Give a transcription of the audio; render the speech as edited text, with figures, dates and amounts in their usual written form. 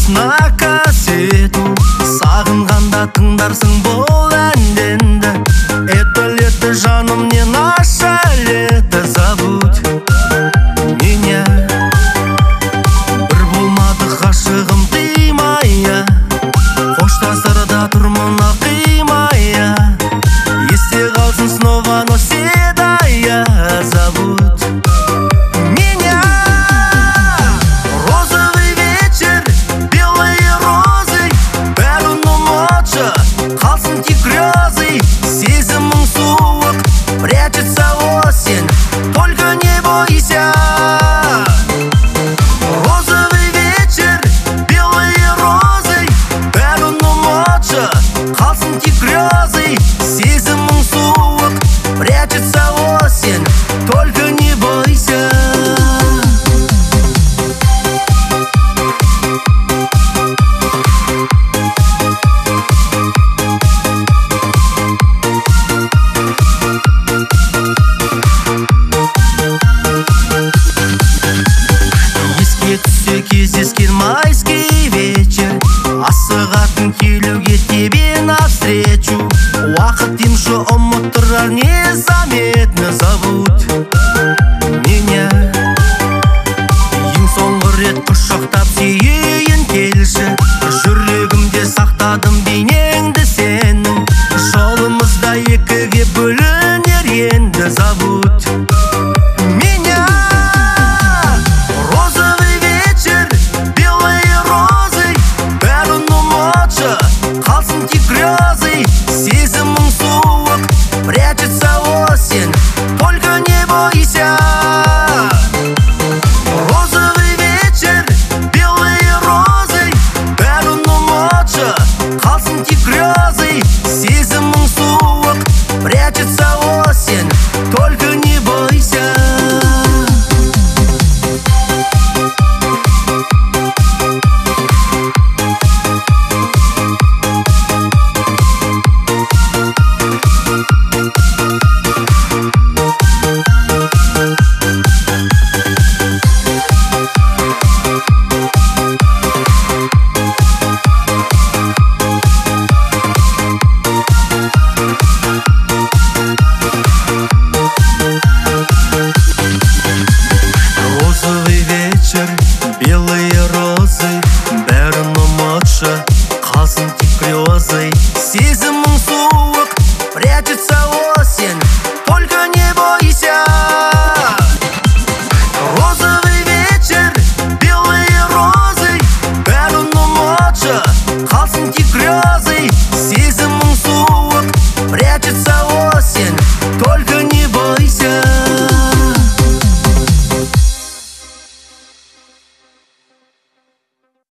запись на кассету. Сағынғанда тыңдарсың бұл әнденді. Это лето, жаным, не наше лето. Забудь меня. Бір болмады ғашығым қимая, қоштасарда тұрмын қимая. Есте қалсын снова навсегда. Забудь меня. Розовый вечер, белые розы, бәрін ұмытшы, қалсын тек грезы. Сезімің суық, прячется осень, только не бойся. Розовый вечер, белые розы, бәрін ұмытшы, қалсын тек грезы. Сезімің суық, прячется осень, только не бойся. Еске түссе кездескен майский вечер, асығатын келуге тебе навстречу. Уақыт демші ұмыттырар незаметно. Забудь меня. Ең соңғы рет құшақтап сүйейін келші. Жүрегімде сақтадым бейнеңді сенің. Жолымызда екіге бөлінер енді. Забудь меня. Розовый вечер, белые розы, бәрін ұмытшы, қалсын тек грезы. Сезімің суық, прячется осень, только не бойся. Розовый вечер, белые розы, бәрін ұмытшы, қалсын тек грезы. Сезімің суық, прячется осень, только не бойся. Розовый вечер, белые розы,